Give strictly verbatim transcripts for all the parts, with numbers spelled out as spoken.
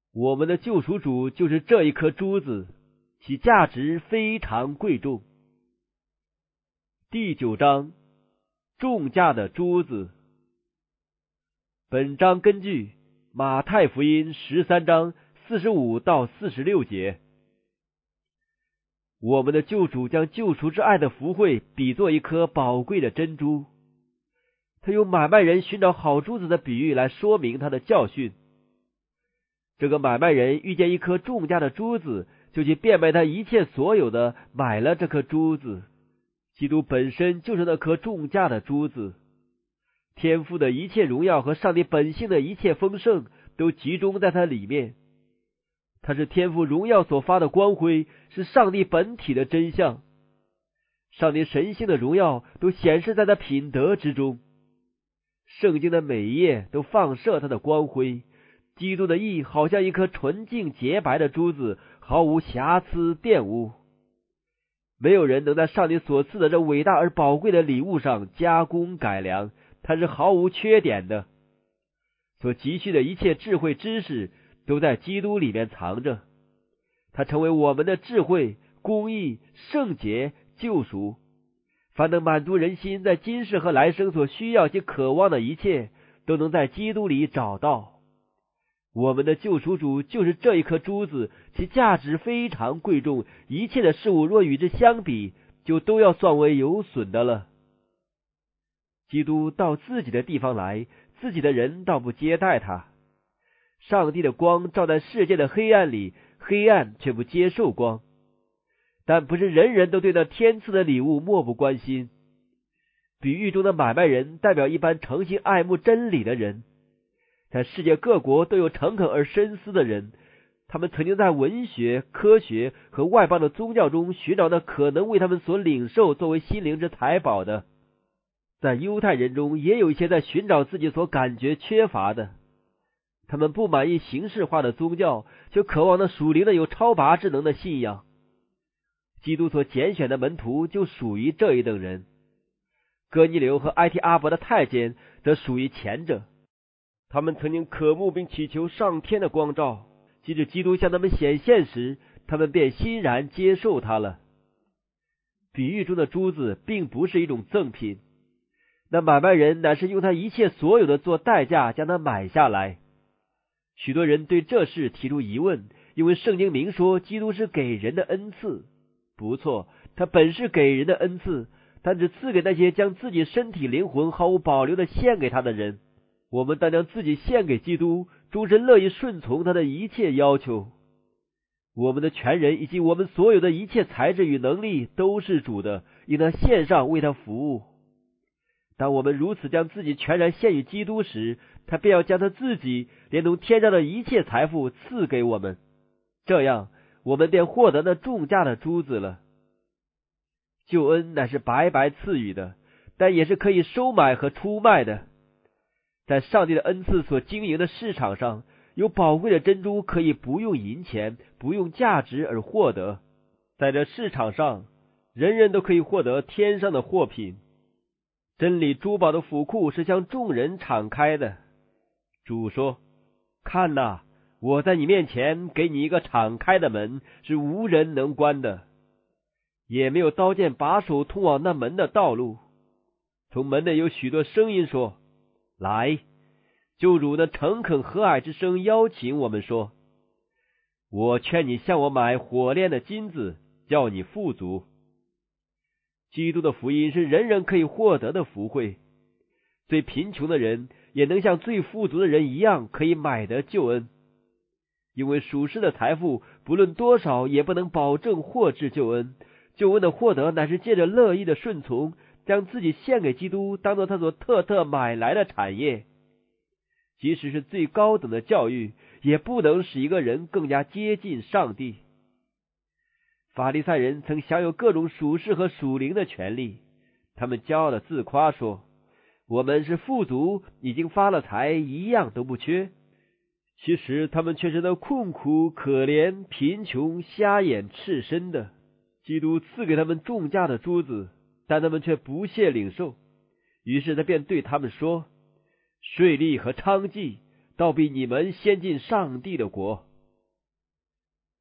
我们的救赎主就是这一颗珠子，其价值非常贵重。第九章，重价的珠子。本章根据马太福音十三章四十五到四十六节。我们的救主将救赎之爱的福惠比作一颗宝贵的珍珠，他用买卖人寻找好珠子的比喻来说明他的教训。这个买卖人遇见一颗重价的珠子，就去变卖他一切所有的，买了这颗珠子。基督本身就是那颗重价的珠子，天父的一切荣耀和上帝本性的一切丰盛都集中在它里面。它是天父荣耀所发的光辉，是上帝本体的真相。上帝神性的荣耀都显示在他品德之中。圣经的每一页都放射它的光辉。基督的义好像一颗纯净洁白的珠子，毫无瑕疵玷污。没有人能在上帝所赐的这伟大而宝贵的礼物上加工改良，它是毫无缺点的。所急需的一切智慧知识都在基督里面藏着，它成为我们的智慧、公义、圣洁、救赎。凡能满足人心在今世和来生所需要及渴望的一切，都能在基督里找到。我们的救赎主就是这一颗珠子，其价值非常贵重，一切的事物若与之相比，就都要算为有损的了。基督到自己的地方来，自己的人倒不接待他。上帝的光照在世界的黑暗里，黑暗却不接受光。但不是人人都对那天赐的礼物漠不关心。比喻中的买卖人代表一般诚心爱慕真理的人。在世界各国都有诚恳而深思的人，他们曾经在文学、科学和外邦的宗教中寻找那可能为他们所领受作为心灵之财宝的。在犹太人中也有一些在寻找自己所感觉缺乏的，他们不满意形式化的宗教，却渴望那属灵的有超拔之能的信仰。基督所拣选的门徒就属于这一等人。哥尼流和埃提阿伯的太监则属于前者。他们曾经渴慕并祈求上天的光照，即使基督向他们显现时，他们便欣然接受他了。比喻中的珠子并不是一种赠品，那买卖人乃是用他一切所有的做代价将它买下来。许多人对这事提出疑问，因为圣经明说基督是给人的恩赐。不错，他本是给人的恩赐，但只赐给那些将自己身体灵魂毫无保留的献给他的人。我们当将自己献给基督，终身乐意顺从他的一切要求。我们的全人以及我们所有的一切才智与能力都是主的，应当献上为他服务。当我们如此将自己全然献于基督时，他便要将他自己连同天上的一切财富赐给我们，这样我们便获得那重价的珠子了。救恩乃是白白赐予的，但也是可以收买和出卖的。在上帝的恩赐所经营的市场上，有宝贵的珍珠可以不用银钱、不用价值而获得。在这市场上，人人都可以获得天上的货品。真理珠宝的府库是向众人敞开的。主说：看哪，我在你面前给你一个敞开的门，是无人能关的，也没有刀剑把守通往那门的道路。从门内有许多声音说：来！救主的诚恳和蔼之声邀请我们说：我劝你向我买火炼的金子，叫你富足。基督的福音是人人可以获得的福惠，最贫穷的人也能像最富足的人一样可以买得救恩。因为属世的财富不论多少也不能保证获致救恩，救恩的获得乃是借着乐意的顺从，将自己献给基督，当作他所特特买来的产业。即使是最高等的教育，也不能使一个人更加接近上帝。法利赛人曾享有各种属世和属灵的权利，他们骄傲的自夸说：我们是富足，已经发了财，一样都不缺。其实他们却是那困苦、可怜、贫穷、瞎眼、赤身的。基督赐给他们重价的珠子，但他们却不屑领受。于是他便对他们说：税吏和娼妓倒比你们先进上帝的国。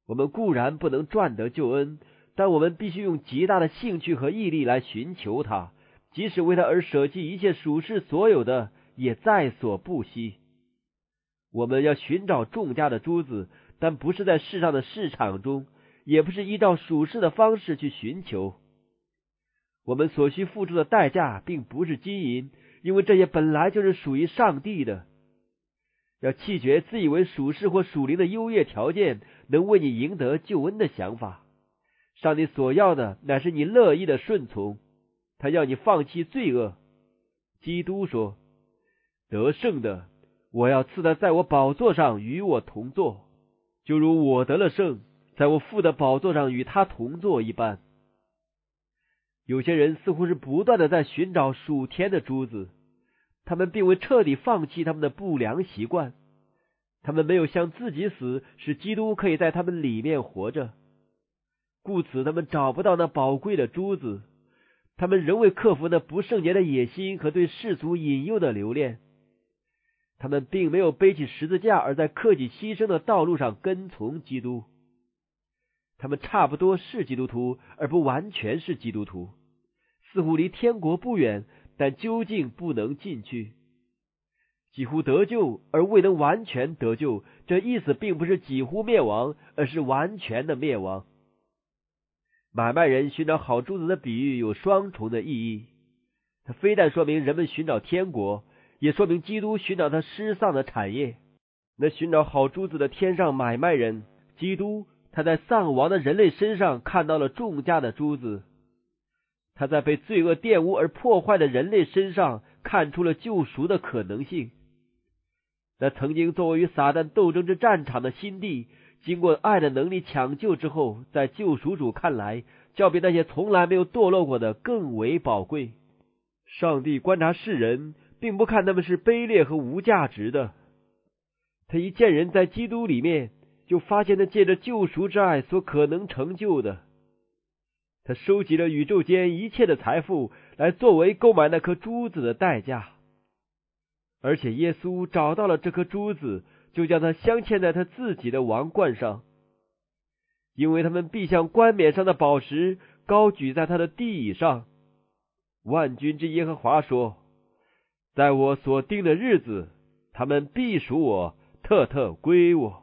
我们固然不能赚得救恩，但我们必须用极大的兴趣和毅力来寻求它，即使为它而舍弃一切属世所有的，也在所不惜。我们要寻找众家的珠子，但不是在世上的市场中，也不是依照属世的方式去寻求。我们所需付出的代价并不是金银，因为这些本来就是属于上帝的。要弃绝自以为属世或属灵的优越条件能为你赢得救恩的想法。上帝所要的乃是你乐意的顺从，他要你放弃罪恶。基督说，得胜的，我要赐他在我宝座上与我同坐，就如我得了胜，在我父的宝座上与他同坐一般。有些人似乎是不断的在寻找属天的珠子，他们并未彻底放弃他们的不良习惯，他们没有向自己死，使基督可以在他们里面活着，故此他们找不到那宝贵的珠子。他们仍未克服那不圣洁的野心和对世俗引诱的留恋，他们并没有背起十字架而在克己牺牲的道路上跟从基督。他们差不多是基督徒，而不完全是基督徒，似乎离天国不远，但究竟不能进去。几乎得救而未能完全得救，这意思并不是几乎灭亡，而是完全的灭亡。买卖人寻找好珠子的比喻有双重的意义，它非但说明人们寻找天国，也说明基督寻找他失丧的产业。那寻找好珠子的天上买卖人基督，他在丧亡的人类身上看到了重价的珠子，他在被罪恶玷污而破坏的人类身上看出了救赎的可能性。那曾经作为与撒旦斗争之战场的新地，经过爱的能力抢救之后，在救赎主看来，较比那些从来没有堕落过的更为宝贵。上帝观察世人，并不看他们是卑劣和无价值的，他一见人在基督里面，就发现他借着救赎之爱所可能成就的。他收集了宇宙间一切的财富，来作为购买那颗珠子的代价。而且耶稣找到了这颗珠子，就将它镶嵌在他自己的王冠上，因为他们必像冠冕上的宝石，高举在他的地以上。万军之耶和华说，在我所定的日子，他们必属我，特特归我。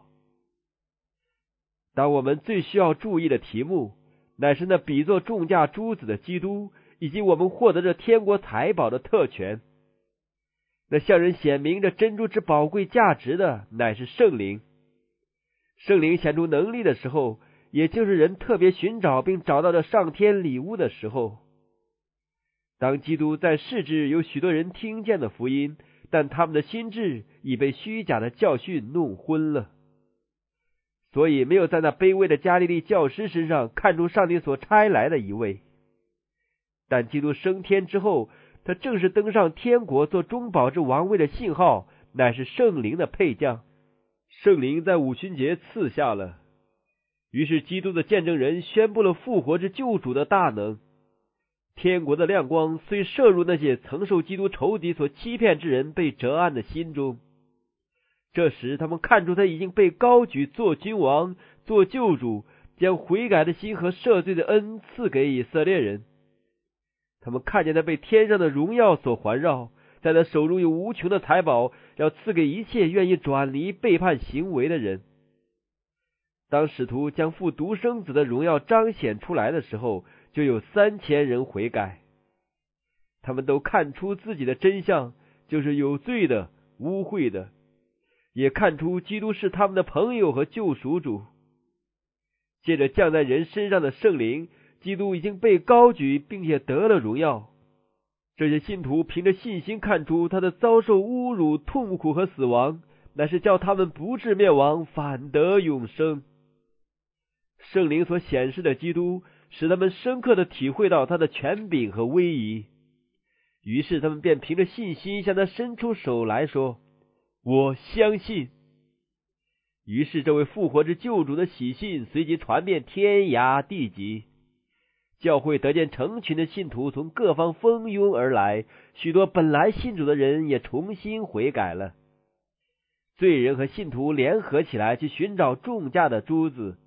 当我们最需要注意的题目，乃是那比作重价珠子的基督，以及我们获得这天国财宝的特权。那向人显明这珍珠之宝贵价值的，乃是圣灵。圣灵显出能力的时候，也就是人特别寻找并找到这上天礼物的时候。当基督在世之有许多人听见的福音，但他们的心智已被虚假的教训弄昏了，所以没有在那卑微的加利利教师身上看出上帝所差来的一位。但基督升天之后，他正是登上天国做中保之王位的信号，乃是圣灵的配将。圣灵在五旬节赐下了，于是基督的见证人宣布了复活之救主的大能。天国的亮光虽射入那些曾受基督仇敌所欺骗之人被折暗的心中，这时他们看出他已经被高举做君王，做救主，将悔改的心和赦罪的恩赐给以色列人。他们看见他被天上的荣耀所环绕，在他手中有无穷的财宝，要赐给一切愿意转离背叛行为的人。当使徒将父独生子的荣耀彰显出来的时候，就有三千人悔改。他们都看出自己的真相，就是有罪的、污秽的，也看出基督是他们的朋友和救赎主。借着降在人身上的圣灵，基督已经被高举，并且得了荣耀。这些信徒凭着信心看出他的遭受侮辱、痛苦和死亡，乃是叫他们不至灭亡，反得永生。圣灵所显示的基督，使他们深刻的体会到他的权柄和威仪。于是他们便凭着信心向他伸出手来说，我相信。于是这位复活之救主的喜信随即传遍天涯地极。教会得见成群的信徒从各方蜂拥而来，许多本来信主的人也重新悔改了。罪人和信徒联合起来去寻找重价的珠子，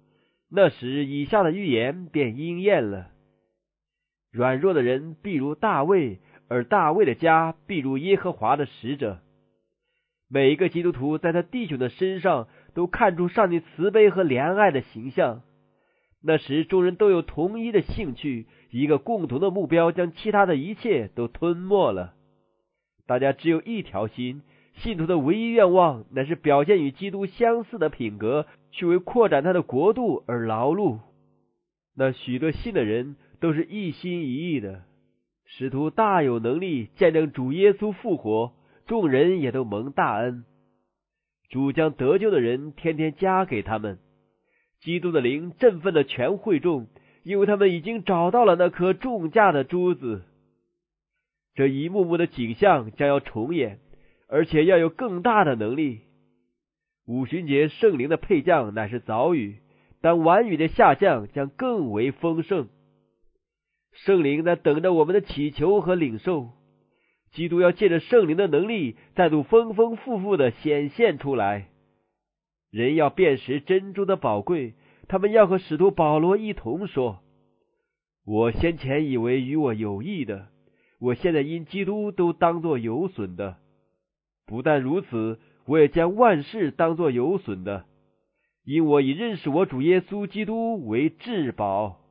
那时以下的预言便应验了。软弱的人必如大卫，而大卫的家必如耶和华的使者。每一个基督徒在他弟兄的身上都看出上帝慈悲和怜爱的形象。那时众人都有同一的兴趣，一个共同的目标，将其他的一切都吞没了。大家只有一条心，信徒的唯一愿望乃是表现与基督相似的品格，去为扩展他的国度而劳碌。那许多信的人都是一心一意的，使徒大有能力见证主耶稣复活，众人也都蒙大恩。主将得救的人天天加给他们。基督的灵振奋了全会众，因为他们已经找到了那颗重价的珠子。这一幕幕的景象将要重演，而且要有更大的能力。五旬节圣灵的配降乃是早雨，但晚雨的下降将更为丰盛。圣灵在等着我们的祈求和领受。基督要借着圣灵的能力再度丰丰富富的显现出来。人要辨识珍珠的宝贵，他们要和使徒保罗一同说，我先前以为与我有益的，我现在因基督都当作有损的。不但如此，我也将万事当作有损的，因我以认识我主耶稣基督为至宝。